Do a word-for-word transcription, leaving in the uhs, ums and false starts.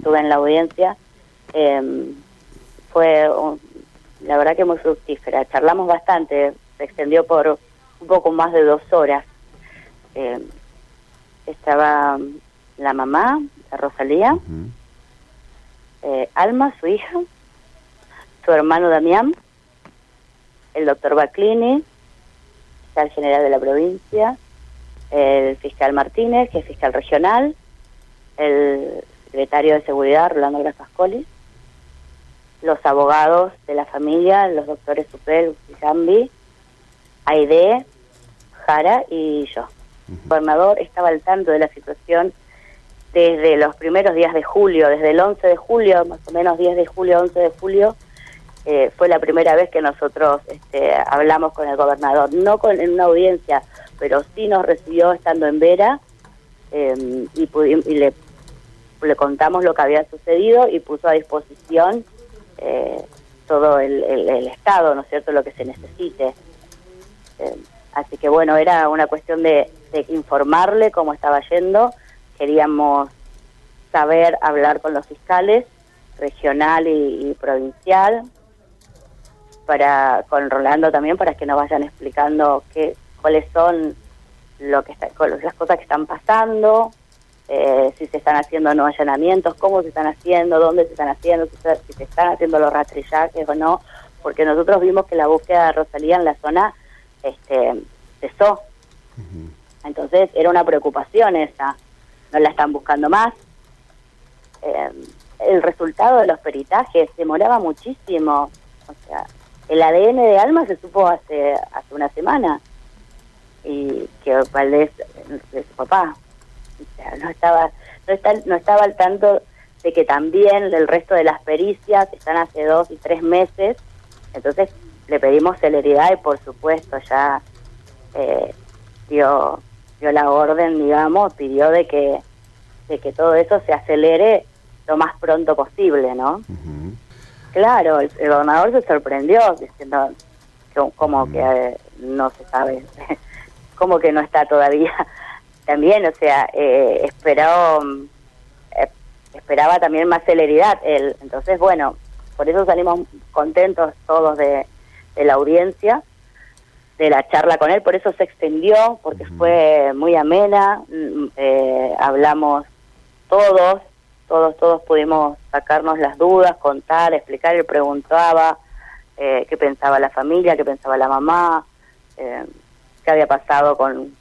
estuve en la audiencia, eh, fue un, la verdad que muy fructífera. Charlamos bastante, se extendió por un poco más de dos horas. Eh, estaba la mamá, la Rosalía, uh-huh. eh, Alma, su hija, su hermano Damián, el doctor Baclini, fiscal general de la provincia, el fiscal Martínez, que es fiscal regional, el secretario de Seguridad, Rolando Grafascoli, los abogados de la familia, los doctores Supel, Zambi, Aide, Jara y yo. Uh-huh. El gobernador estaba al tanto de la situación desde los primeros días de julio, desde el once de julio, más o menos diez de julio, once de julio, eh, fue la primera vez que nosotros este, hablamos con el gobernador, no con, en una audiencia, pero sí nos recibió estando en Vera, eh, y, pudi- y le, le contamos lo que había sucedido y puso a disposición eh, todo el, el, el Estado, ¿no es cierto?, lo que se necesite. Eh, así que bueno, era una cuestión de, de informarle cómo estaba yendo. Queríamos saber hablar con los fiscales regional y, y provincial, para con Rolando también, para que nos vayan explicando qué cuáles son lo que está, las cosas que están pasando, eh, si se están haciendo no allanamientos, cómo se están haciendo, dónde se están haciendo, si se, si se están haciendo los rastrillajes o no, porque nosotros vimos que la búsqueda de Rosalía en la zona este, cesó. Uh-huh. Entonces era una preocupación esa, no la están buscando más. Eh, el resultado de los peritajes demoraba muchísimo, o sea, el A D N de Alma se supo hace hace una semana, y que Valdés de su papá, o sea, no estaba no está, no estaba al tanto de que también el resto de las pericias están hace dos y tres meses. Entonces le pedimos celeridad y por supuesto ya eh, dio dio la orden, digamos, pidió de que de que todo eso se acelere lo más pronto posible, ¿no? Uh-huh. Claro, el, el gobernador se sorprendió diciendo que, como uh-huh. que eh, no se sabe, como que no está todavía. También, o sea, eh, esperó, eh, esperaba también más celeridad él. Entonces, bueno, por eso salimos contentos todos de, de la audiencia, de la charla con él, por eso se extendió, porque uh-huh. fue muy amena, eh, hablamos todos, todos, todos pudimos sacarnos las dudas, contar, explicar. Él preguntaba eh, qué pensaba la familia, qué pensaba la mamá, eh, qué había pasado con,